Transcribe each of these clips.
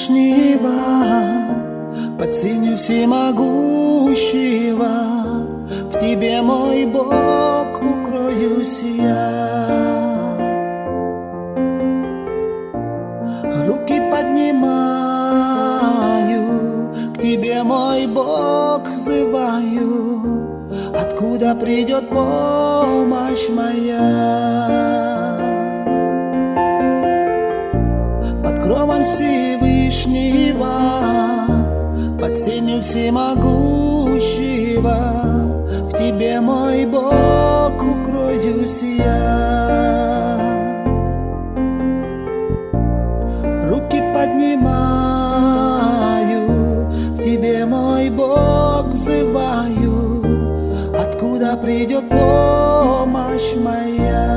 Вышнего, под сенью всемогущего, в Тебе, мой Бог, укроюсь я. Руки поднимаю, к Тебе, мой Бог, взываю, откуда придет помощь моя. Под кровом Всевышнего, под сенью всемогущего, в Тебе, мой Бог, укроюсь я. Руки поднимаю, к Тебе, мой Бог, взываю, откуда придет помощь моя.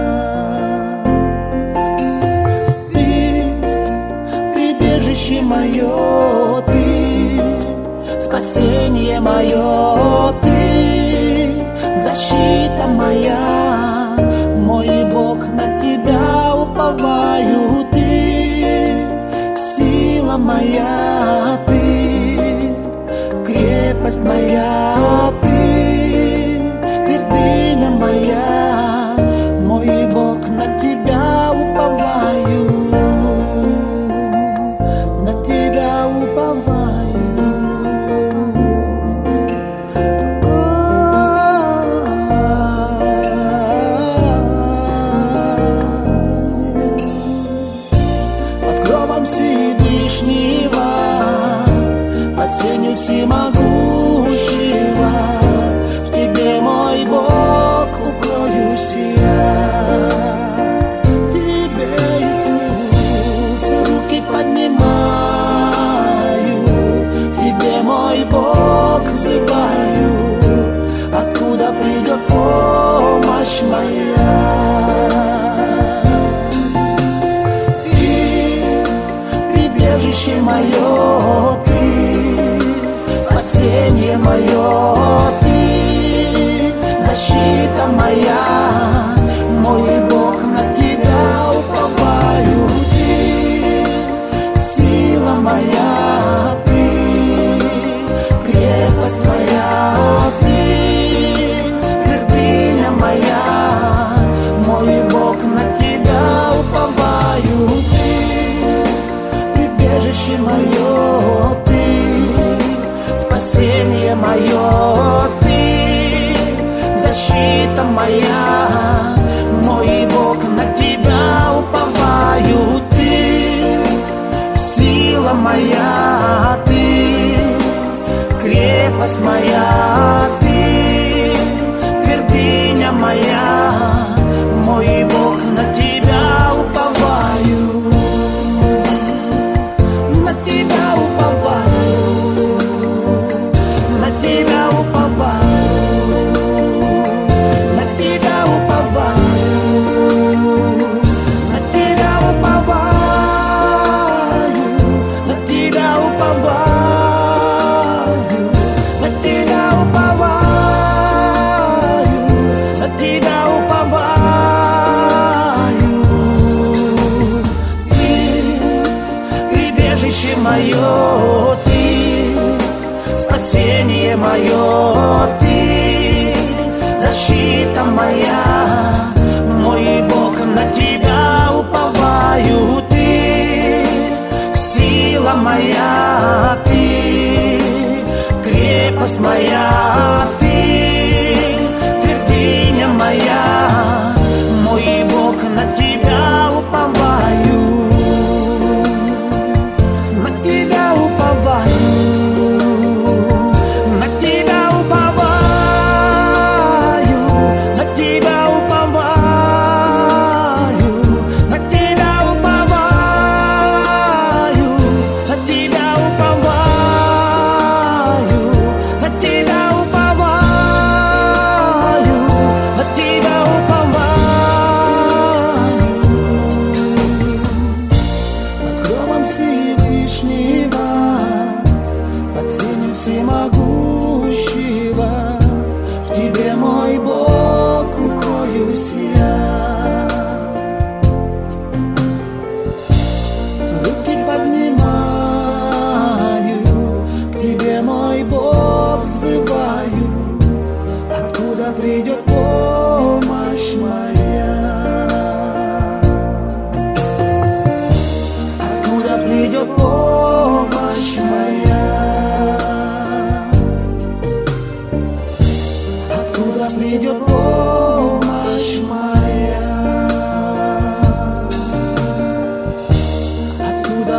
Ты, прибежище мое, Ты, спасение мое, Ты, защита моя, мой Бог, на Тебя уповаю, Ты, сила моя, Ты, крепость моя, Ты, твердыня моя, мой Бог, на Тебя уповаю, на Тебя уповаю. Всевышнего, под сенью всемогущего, в Тебе, мой Бог, укроюсь я. Тебе, Иисус, руки поднимаю, Тебе, мой Бог, взываю, откуда придет помощь моя. Прибежище мое, Ты, спасение мое, Ты, защита моя, мой Бог, на Тебя уповаю, Ты, сила моя, Ты, крепость моя, Ты, твердыня моя, мой Бог, на Тебя уповаю, Ты, прибежище мое, Ты, спасение мое, Ты, защита моя, мой Бог, на Тебя уповаю, Ты, сила моя, Ты, крепость моя, Ты, твердыня моя, мой Бог, на Тебя уповаю. На Тебя уповаю, на Тебя уповаю, на Тебя уповаю, на Тебя уповаю, на Тебя уповаю, на Тебя уповаю, на Тебя уповаю. Ты, прибежище мое, Ты, спасение мое, Ты, защита моя, мой Бог, на Тебя уповаю, Ты, сила моя, Ты, крепость моя, Ты, твердыня моя, мой Бог, на Тебя уповаю. На Тебя уповаю, на Тебя уповаю, на Тебя уповаю, на Тебя уповаю, на Тебя уповаю, на Тебя уповаю.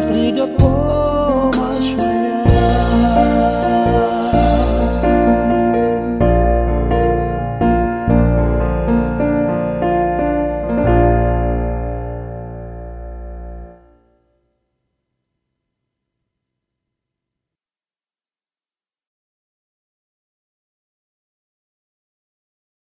придет